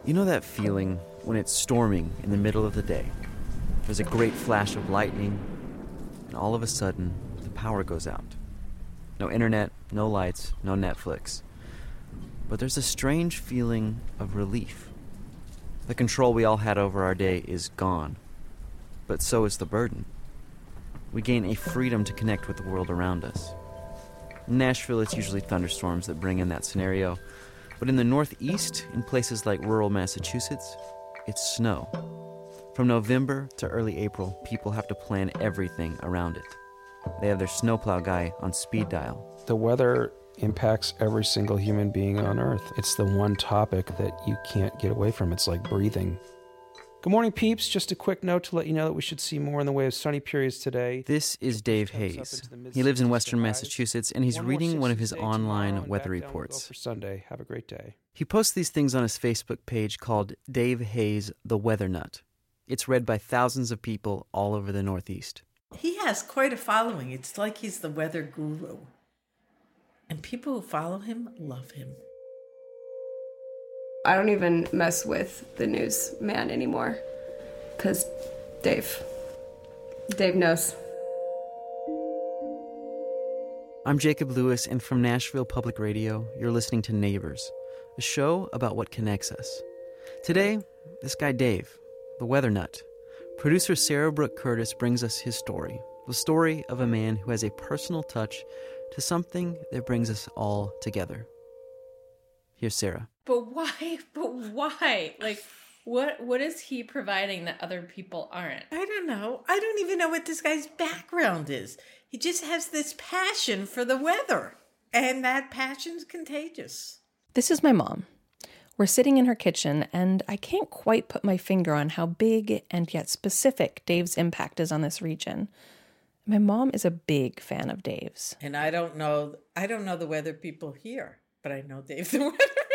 You know that feeling when it's storming in the middle of the day? There's a great flash of lightning, and all of a sudden, the power goes out. No internet, no lights, no Netflix. But there's a strange feeling of relief. The control we all had over our day is gone, but so is the burden. We gain a freedom to connect with the world around us. In Nashville, it's usually thunderstorms that bring in that scenario. But in the Northeast, in places like rural Massachusetts, it's snow. From November to early April, people have to plan everything around it. They have their snowplow guy on speed dial. The weather impacts every single human being on Earth. It's the one topic that you can't get away from. It's like breathing. Good morning, peeps. Just a quick note to let you know that we should see more in the way of sunny periods today. This is Dave Hayes. He lives in Western Massachusetts, and he's reading one of his online weather reports. For Sunday. Have a great day. He posts these things on his Facebook page called Dave Hayes, the Weather Nut. It's read by thousands of people all over the Northeast. He has quite a following. It's like he's the weather guru. And people who follow him love him. I don't even mess with the newsman anymore because Dave knows. I'm Jacob Lewis, and from Nashville Public Radio, you're listening to Neighbors, a show about what connects us. Today, this guy Dave, the weather nut. Producer Sarah Brooke Curtis brings us his story, the story of a man who has a personal touch to something that brings us all together. Here's Sarah. But why? Like, what is he providing that other people aren't? I don't know. I don't even know what this guy's background is. He just has this passion for the weather. And that passion's contagious. This is my mom. We're sitting in her kitchen, and I can't quite put my finger on how big and yet specific Dave's impact is on this region. My mom is a big fan of Dave's. And I don't know the weather people here, but I know Dave the weatherman.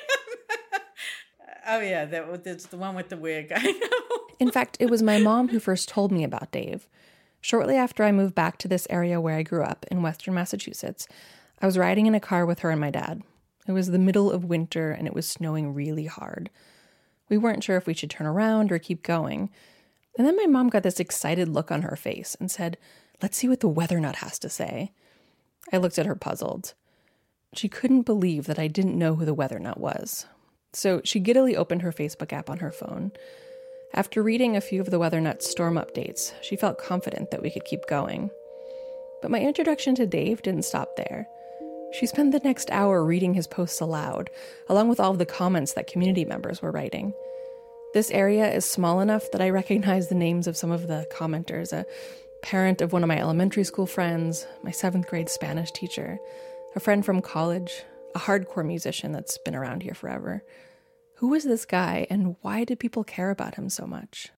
Oh yeah, that's the one with the wig. I know. In fact, it was my mom who first told me about Dave. Shortly after I moved back to this area where I grew up in Western Massachusetts, I was riding in a car with her and my dad. It was the middle of winter and it was snowing really hard. We weren't sure if we should turn around or keep going. And then my mom got this excited look on her face and said, "Let's see what the weather nut has to say." I looked at her puzzled. She couldn't believe that I didn't know who the weather nut was. So she giddily opened her Facebook app on her phone. After reading a few of the weather nut's storm updates, she felt confident that we could keep going. But my introduction to Dave didn't stop there. She spent the next hour reading his posts aloud, along with all of the comments that community members were writing. This area is small enough that I recognize the names of some of the commenters, a parent of one of my elementary school friends, my 7th grade Spanish teacher, a friend from college, a hardcore musician that's been around here forever. Who is this guy, and why do people care about him so much?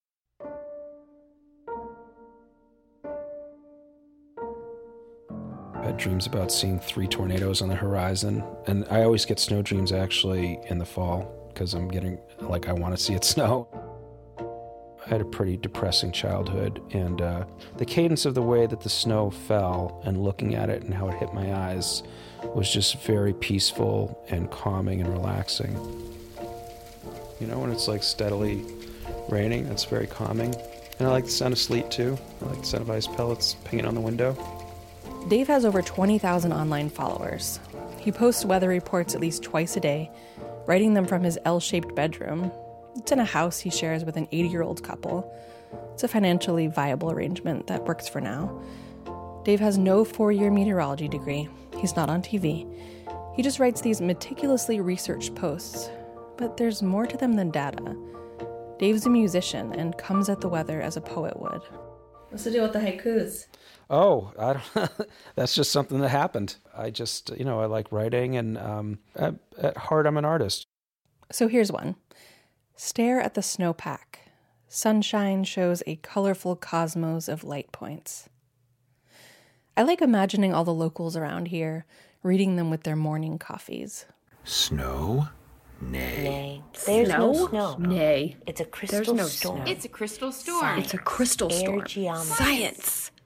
I had dreams about seeing 3 tornadoes on the horizon, and I always get snow dreams actually in the fall because I'm getting, like, I want to see it snow. I had a pretty depressing childhood, and the cadence of the way that the snow fell and looking at it and how it hit my eyes was just very peaceful and calming and relaxing. You know, when it's like steadily raining, that's very calming. And I like the sound of sleet too. I like the sound of ice pellets pinging on the window. Dave has over 20,000 online followers. He posts weather reports at least twice a day, writing them from his L-shaped bedroom. It's in a house he shares with an 80-year-old couple. It's a financially viable arrangement that works for now. Dave has no 4-year meteorology degree. He's not on TV. He just writes these meticulously researched posts. But there's more to them than data. Dave's a musician and comes at the weather as a poet would. What's the deal with the haikus? Oh, I don't. That's just something that happened. I just, I like writing, and at heart, I'm an artist. So here's one. Stare at the snowpack. Sunshine shows a colorful cosmos of light points. I like imagining all the locals around here, reading them with their morning coffees. Snow? Nay. There's no snow. Nay. It's a crystal storm. It's a crystal storm. It's a crystal storm. Geometry. Science.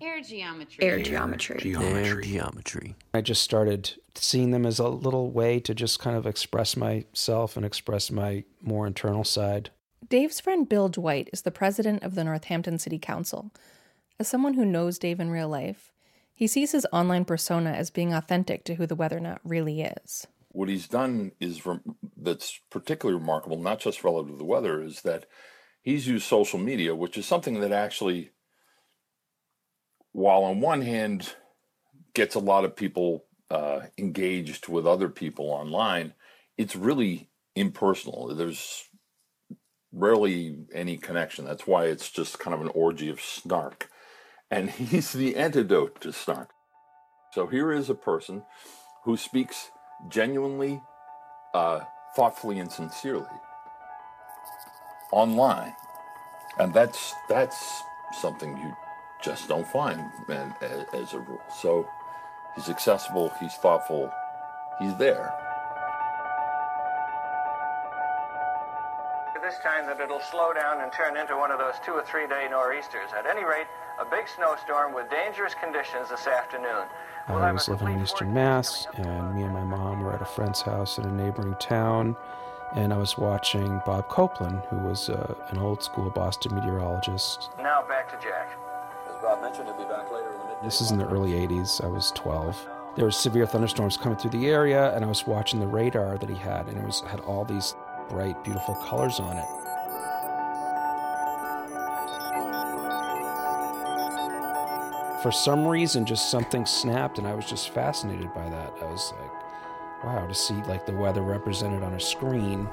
Air geometry. Air geometry. Air geometry. I just started seeing them as a little way to just kind of express myself and express my more internal side. Dave's friend Bill Dwight is the president of the Northampton City Council. As someone who knows Dave in real life, he sees his online persona as being authentic to who the Weather Nut really is. What he's done that's particularly remarkable, not just relative to the weather, is that he's used social media, which is something that actually, while on one hand gets a lot of people engaged with other people online, it's really impersonal. There's rarely any connection. That's why it's just kind of an orgy of snark. And he's the antidote to snark. So here is a person who speaks genuinely, thoughtfully, and sincerely online. And that's something you just don't find as a rule. So he's accessible, he's thoughtful, he's there. This time that it'll slow down and turn into one of those 2 or 3 day nor'easters. At any rate, a big snowstorm with dangerous conditions this afternoon. I was living in Eastern Mass, and me and my mom were at a friend's house in a neighboring town, and I was watching Bob Copeland, who was an old-school Boston meteorologist. Now back to Jack. As Bob mentioned, he'll be back later in the midday. This is in the early 80s. I was 12. There were severe thunderstorms coming through the area, and I was watching the radar that he had, and it had all these bright, beautiful colors on it. For some reason, just something snapped, and I was just fascinated by that. I was like, wow, to see like the weather represented on a screen.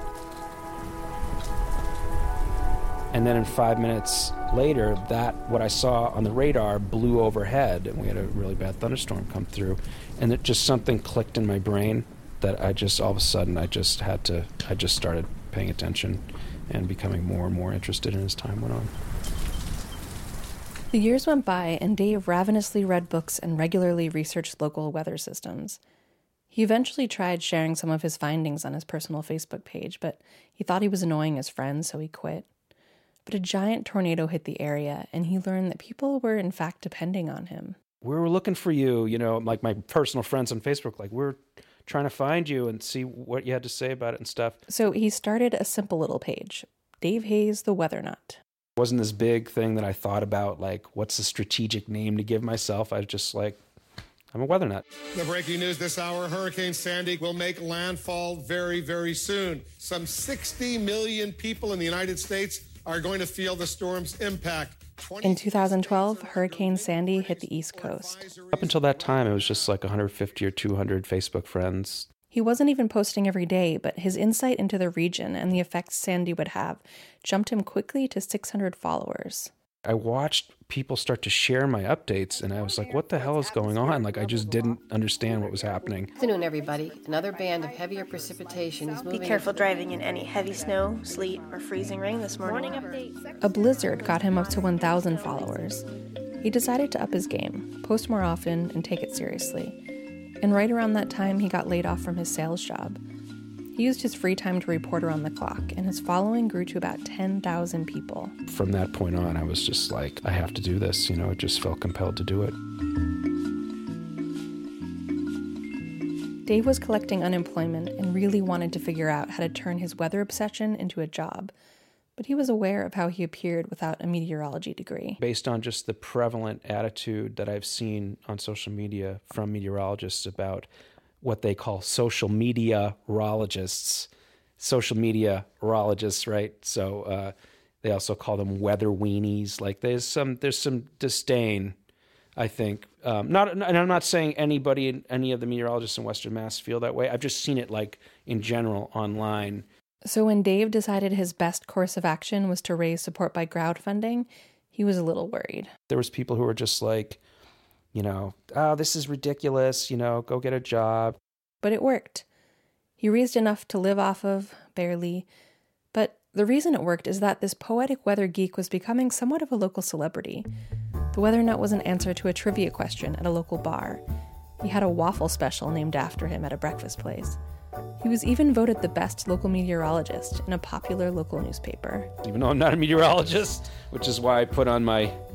And then 5 minutes later, what I saw on the radar blew overhead, and we had a really bad thunderstorm come through. And it just something clicked in my brain that all of a sudden, I just started paying attention and becoming more and more interested as time went on. The years went by, and Dave ravenously read books and regularly researched local weather systems. He eventually tried sharing some of his findings on his personal Facebook page, but he thought he was annoying his friends, so he quit. But a giant tornado hit the area, and he learned that people were in fact depending on him. We were looking for you, like my personal friends on Facebook, like we're trying to find you and see what you had to say about it and stuff. So he started a simple little page, Dave Hayes, the Weather Nut. It wasn't this big thing that I thought about, like, what's the strategic name to give myself? I was just like, I'm a weather nut. The breaking news this hour, Hurricane Sandy will make landfall very, very soon. Some 60 million people in the United States are going to feel the storm's impact. In 2012, Hurricane Sandy hit the East Coast. Up until that time, it was just like 150 or 200 Facebook friends. He wasn't even posting every day, but his insight into the region and the effects Sandy would have jumped him quickly to 600 followers. I watched people start to share my updates, and I was like, what the hell is going on? Like, I just didn't understand what was happening. Good afternoon, everybody. Another band of heavier precipitation is moving. Be careful driving in any heavy snow, sleet, or freezing rain this morning. A blizzard got him up to 1,000 followers. He decided to up his game, post more often, and take it seriously. And right around that time, he got laid off from his sales job. He used his free time to report around the clock, and his following grew to about 10,000 people. From that point on, I was just like, I have to do this. It just felt compelled to do it. Dave was collecting unemployment and really wanted to figure out how to turn his weather obsession into a job. But he was aware of how he appeared without a meteorology degree. Based on just the prevalent attitude that I've seen on social media from meteorologists about what they call social media-rologists. Social media-rologists, right? So they also call them weather weenies. Like there's some disdain, I think. And I'm not saying any of the meteorologists in Western Mass feel that way. I've just seen it like in general online. So when Dave decided his best course of action was to raise support by crowdfunding, he was a little worried. There was people who were just like, oh, this is ridiculous, go get a job. But it worked. He raised enough to live off of, barely. But the reason it worked is that this poetic weather geek was becoming somewhat of a local celebrity. The Weather Nut was an answer to a trivia question at a local bar. He had a waffle special named after him at a breakfast place. He was even voted the best local meteorologist in a popular local newspaper. Even though I'm not a meteorologist, which is why I put on my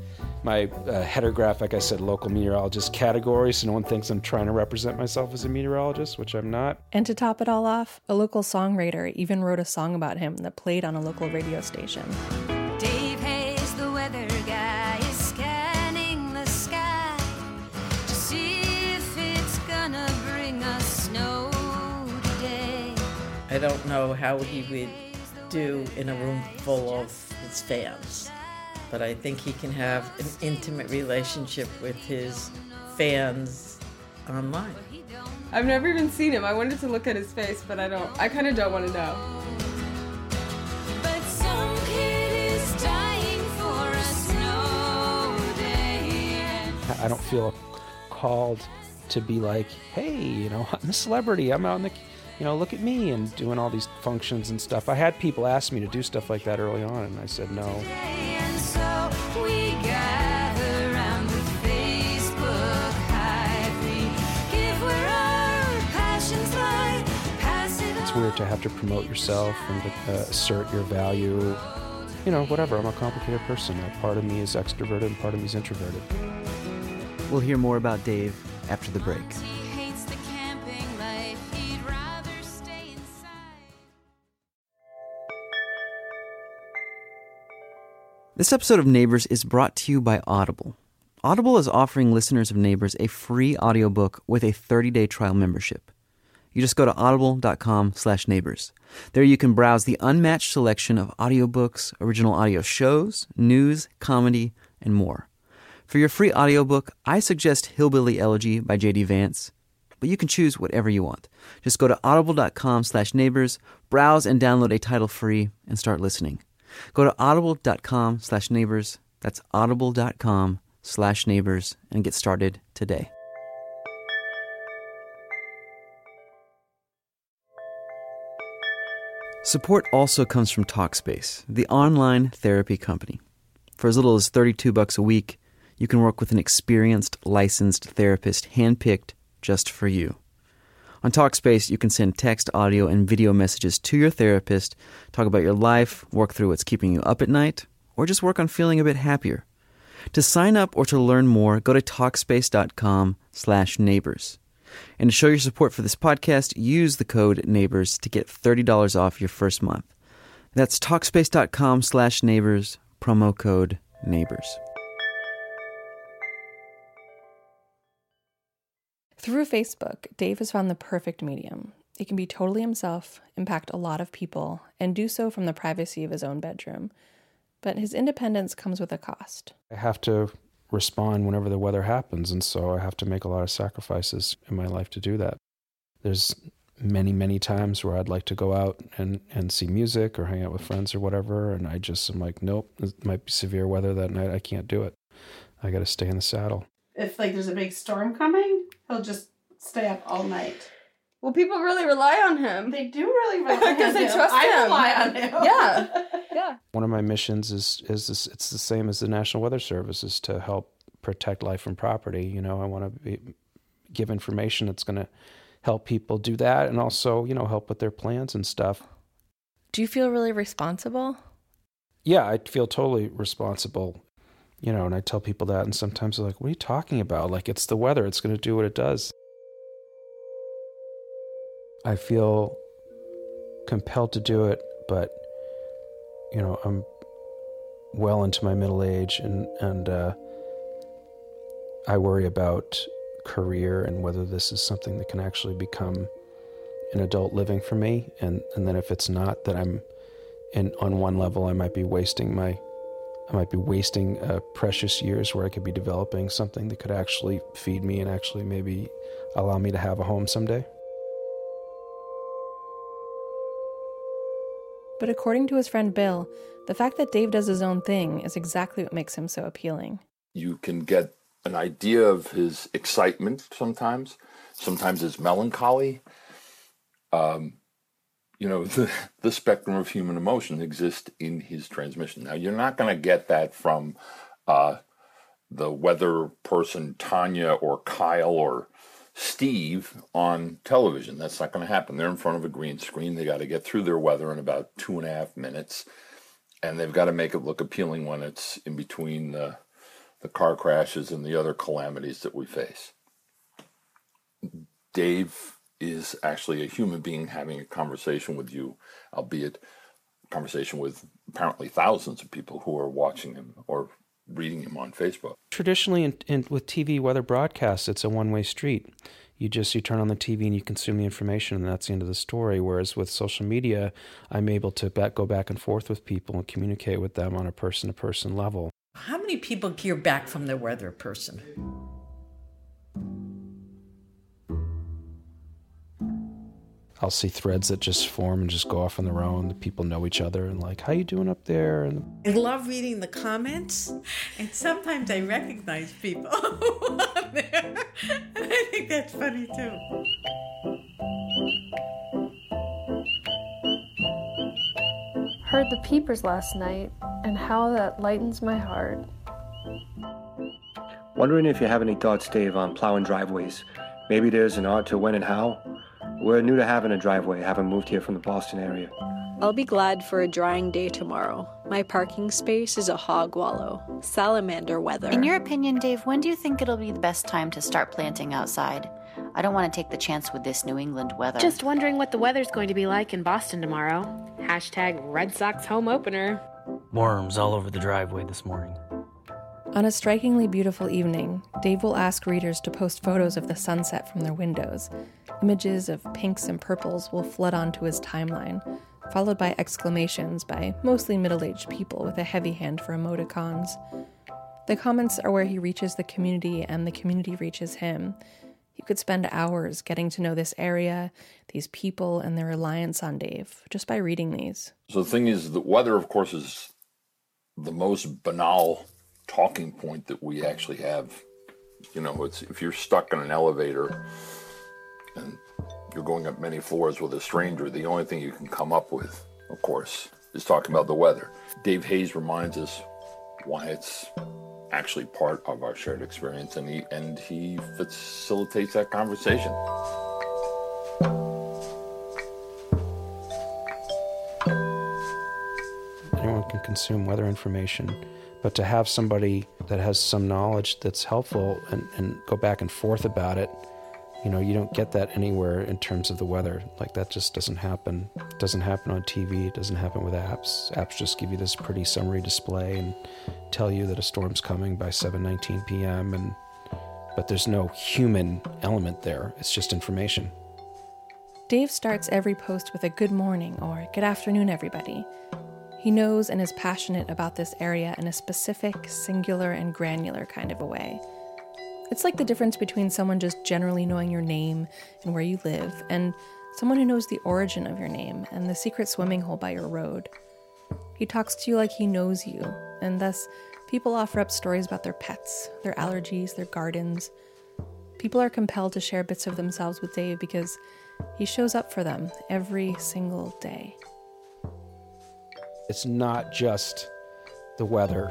my header graphic, I said local meteorologist category, so no one thinks I'm trying to represent myself as a meteorologist, which I'm not. And to top it all off, a local songwriter even wrote a song about him that played on a local radio station. Dave Hayes, the weather guy, is scanning the sky to see if it's gonna bring us snow today. I don't know how he would do in a room full of his fans, but I think he can have an intimate relationship with his fans online. I've never even seen him. I wanted to look at his face, but I kind of don't want to know. But some kid is dying for a snow day. I don't feel called to be like, hey, you know, I'm a celebrity. I'm out in the, you know, look at me, and doing all these functions and stuff. I had people ask me to do stuff like that early on, and I said no. And so we gather around the Facebook Hive. We give where our passions lie. Pass it It's weird to have to promote yourself and to assert your value. You know, whatever. I'm a complicated person. A part of me is extroverted and part of me is introverted. We'll hear more about Dave after the break. This episode of Neighbors is brought to you by Audible. Audible is offering listeners of Neighbors a free audiobook with a 30-day trial membership. You just go to audible.com/neighbors. There you can browse the unmatched selection of audiobooks, original audio shows, news, comedy, and more. For your free audiobook, I suggest Hillbilly Elegy by J.D. Vance, but you can choose whatever you want. Just go to audible.com/neighbors, browse and download a title free, and start listening. Go to audible.com/neighbors. That's audible.com/neighbors and get started today. Support also comes from Talkspace, the online therapy company. For as little as $32 a week, you can work with an experienced, licensed therapist handpicked just for you. On Talkspace, you can send text, audio, and video messages to your therapist, talk about your life, work through what's keeping you up at night, or just work on feeling a bit happier. To sign up or to learn more, go to Talkspace.com/neighbors. And to show your support for this podcast, use the code NEIGHBORS to get $30 off your first month. That's Talkspace.com/neighbors, promo code NEIGHBORS. Through Facebook, Dave has found the perfect medium. He can be totally himself, impact a lot of people, and do so from the privacy of his own bedroom. But his independence comes with a cost. I have to respond whenever the weather happens, and so I have to make a lot of sacrifices in my life to do that. There's many, many times where I'd like to go out and see music or hang out with friends or whatever, and I just am like, nope, it might be severe weather that night. I can't do it. I got to stay in the saddle. If there's a big storm coming, he'll just stay up all night. Well, people really rely on him. They do really rely on him. Because they trust him. I rely on him. Yeah. Yeah. One of my missions is this, it's the same as the National Weather Service, is to help protect life and property. You know, I want to give information that's going to help people do that, and also, you know, help with their plans and stuff. Do you feel really responsible? Yeah, I feel totally responsible. You know, and I tell people that, and sometimes they're like, what are you talking about? Like, it's the weather. It's going to do what it does. I feel compelled to do it, but, you know, I'm well into my middle age, and I worry about career and whether this is something that can actually become an adult living for me. And then if it's not, that on one level, I might be wasting precious years where I could be developing something that could actually feed me and actually maybe allow me to have a home someday. But according to his friend Bill, the fact that Dave does his own thing is exactly what makes him so appealing. You can get an idea of his excitement sometimes his melancholy. You know, the spectrum of human emotion exists in his transmission. Now, you're not going to get that from the weather person Tanya or Kyle or Steve on television. That's not going to happen. They're in front of a green screen. They got to get through their weather in about 2.5 minutes, and they've got to make it look appealing when it's in between the the car crashes and the other calamities that we face. Dave is actually a human being having a conversation with you, albeit a conversation with apparently thousands of people who are watching him or reading him on Facebook. Traditionally, with TV weather broadcasts, it's a one-way street. You turn on the TV and you consume the information, and that's the end of the story. Whereas with social media, I'm able to go back and forth with people and communicate with them on a person-to-person level. How many people hear back from the weather person? I'll see threads that just form and just go off on their own. The people know each other and like, how you doing up there? And I love reading the comments, and sometimes I recognize people on there. And I think that's funny too. Heard the peepers last night, and how that lightens my heart. Wondering if you have any thoughts, Dave, on plowing driveways. Maybe there's an art to when and how. We're new to having a driveway, having moved here from the Boston area. I'll be glad for a drying day tomorrow. My parking space is a hog wallow. Salamander weather. In your opinion, Dave, when do you think it'll be the best time to start planting outside? I don't want to take the chance with this New England weather. Just wondering what the weather's going to be like in Boston tomorrow. # Red Sox home opener. Worms all over the driveway this morning. On a strikingly beautiful evening, Dave will ask readers to post photos of the sunset from their windows. Images of pinks and purples will flood onto his timeline, followed by exclamations by mostly middle-aged people with a heavy hand for emoticons. The comments are where he reaches the community and the community reaches him. You could spend hours getting to know this area, these people, and their reliance on Dave, just by reading these. So the thing is, the weather, of course, is the most banal talking point that we actually have. You know, it's if you're stuck in an elevator and you're going up many floors with a stranger, the only thing you can come up with, of course, is talking about the weather. Dave Hayes reminds us why it's actually part of our shared experience, and he facilitates that conversation. Anyone can consume weather information, but to have somebody that has some knowledge that's helpful and go back and forth about it, you know, you don't get that anywhere in terms of the weather. Like, that just doesn't happen. It doesn't happen on TV. It doesn't happen with apps. Apps just give you this pretty summary display and tell you that a storm's coming by 7:19 p.m. But there's no human element there. It's just information. Dave starts every post with a good morning or good afternoon, everybody. He knows and is passionate about this area in a specific, singular, and granular kind of a way. It's like the difference between someone just generally knowing your name and where you live, and someone who knows the origin of your name and the secret swimming hole by your road. He talks to you like he knows you, and thus people offer up stories about their pets, their allergies, their gardens. People are compelled to share bits of themselves with Dave because he shows up for them every single day. It's not just the weather.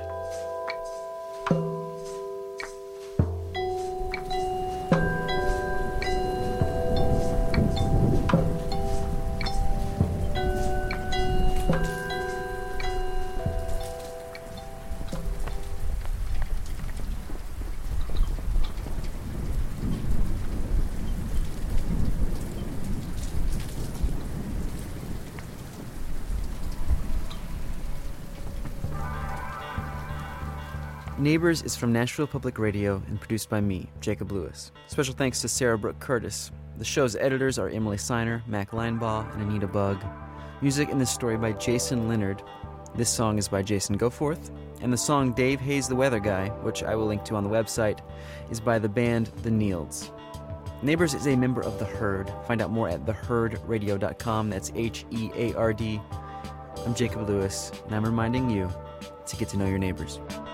Neighbors is from Nashville Public Radio and produced by me, Jacob Lewis. Special thanks to Sarah Brooke Curtis. The show's editors are Emily Seiner, Mac Linebaugh, and Anita Bugg. Music in this story by Jason Leonard. This song is by Jason Goforth. And the song Dave Hayes the Weather Guy, which I will link to on the website, is by the band The Neilds. Neighbors is a member of The Herd. Find out more at theherdradio.com. That's HEARD. I'm Jacob Lewis, and I'm reminding you to get to know your neighbors.